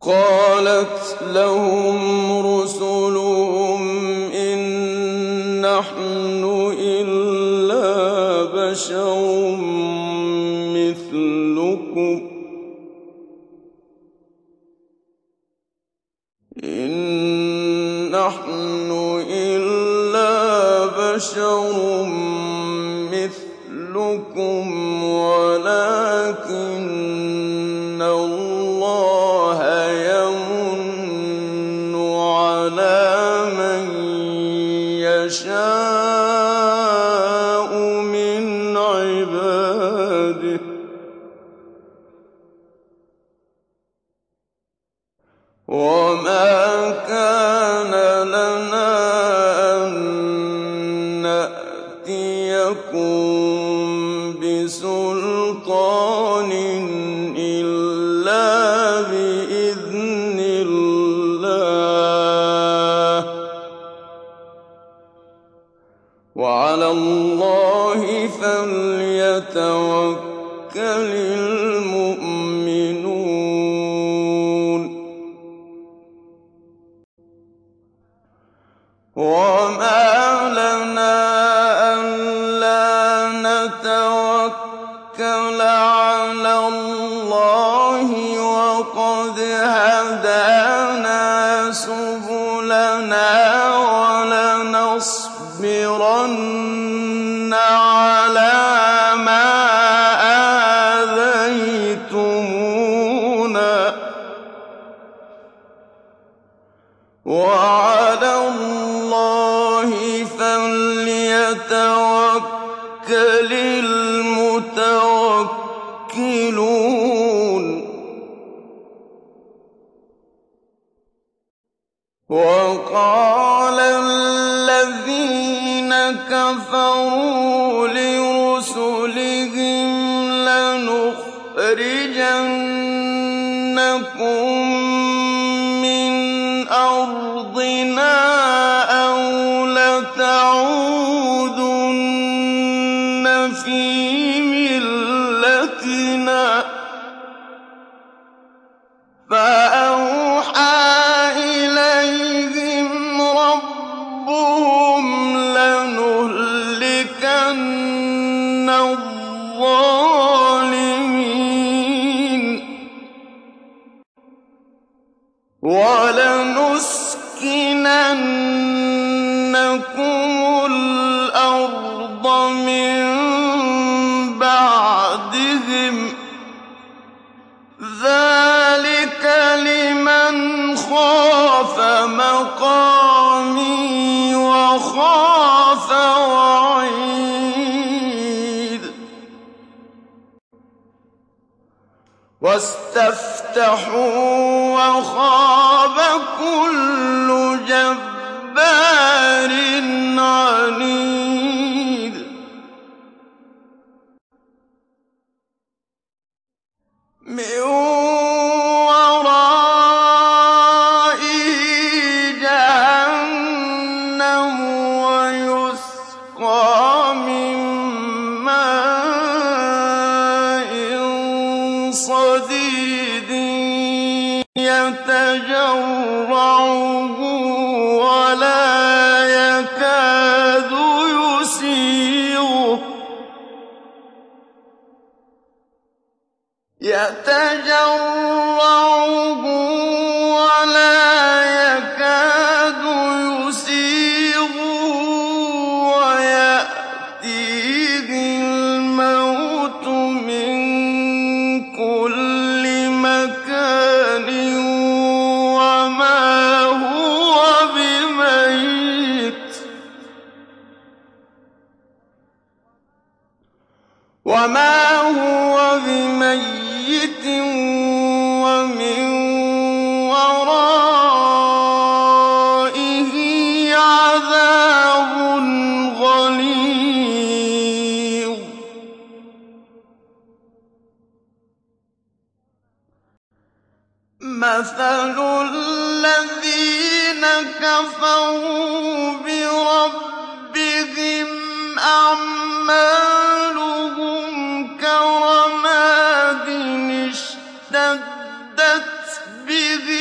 قَالَتْ لَهُمْ رُسُلُهُمْ إِن نَّحْنُ إِلَّا بَشَرٌ مِّثْلُكُمْ وَلَٰكِنَّ اللَّهَ يَمُنُّ عَلَىٰ مَن يَشَاءُ مِنْ عِبَادِهِ ۖ وَمَا كَانَ لَنَا أَن نَّأْتِيَكُم بِسُلْطَانٍ إِلَّا بِإِذْنِ اللَّهِ ۚ وَعَلَى اللَّهِ فَلْيَتَوَكَّلِ الْمُؤْمِنُونَ. وَمَا لَنَا أَلَّا نَتَوَكَّلَ عَلَى اللَّهِ وَقَدْ هَدَانَا سُبُلَنَا وَلَنَصْبِرَنَّ عَلَىٰ مَا آذَيْتُمُونَا ۚ وَعَلَى اللَّهِ فَلْيَتَوَكَّلِ الْمُتَوَكِّلُونَ. وَقَالَ الَّذِينَ كَفَرُوا لِرُسُلِهِمْ لَنُخْرِجَنَّكُم مِّنْ أَرْضِنَا أَوْ لَتَعُودُنَّ فِي مِلَّتِنَا ۖ فَأَوْحَىٰ إِلَيْهِمْ رَبُّهُمْ لَنُهْلِكَنَّ الظَّالِمِينَ وَلَنُسْكِنَنَّكُمُ الْأَرْضَ مِن بَعْدِهِمْ ۚ ذَٰلِكَ لِمَنْ خَافَ مَقَامِي وَخَافَ وَعِيدِ. وَاسْتَفْتَحُوا وَخَابَ كُلُّ جَبَّارٍ عَنِيدٍ. مِّن وَرَائِهِ جَهَنَّمُ وَيُسْقَىٰ مِن مَّاءٍ صَدِيدٍ يَتَجَرَّعُهُ وَلَا يَكَادُ يُسِيغُهُ وَيَأْتِيهِ الْمَوْتُ مِن كُلِّ مَكَانٍ وَمَا هُوَ بِمَيِّتٍ وَمِن وَرَائِهِ عَذَابٌ غَلِيظٌ. مَثَلُ الَّذِينَ كَفَرُوا بِرَبِّهِمْ أَعْمَالُهُمْ كَرَمَادٍ اشْتَدَّتْ بِهِ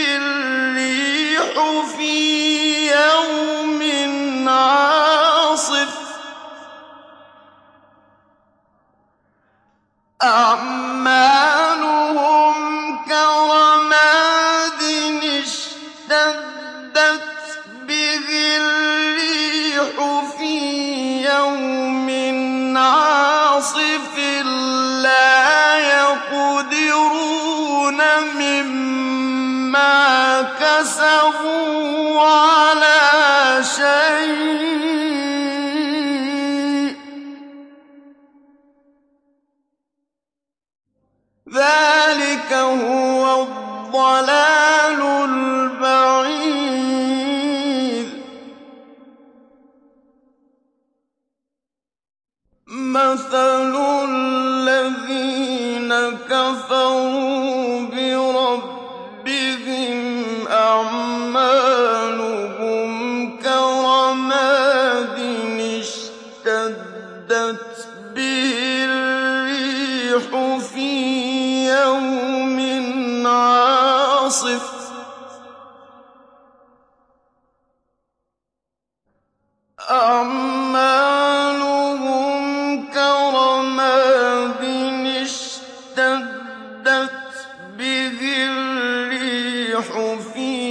مَا كَسَبُوا عَلَىٰ شَيْءٍ ۚ ذَٰلِكَ هُوَ الضَّلَالُ الْبَعِيدُ. مَثَلُ الَّذِينَ كَفَرُوا بِرَبِّهِمْ أَعْمَالُهُمْ كَرَمَادٍ اشْتَدَّتْ بِهِ الرِّيحُ فِي يَوْمٍ عَاصِفٍ اشْتَدَّتْ بِهِ الرِّيحُ فِي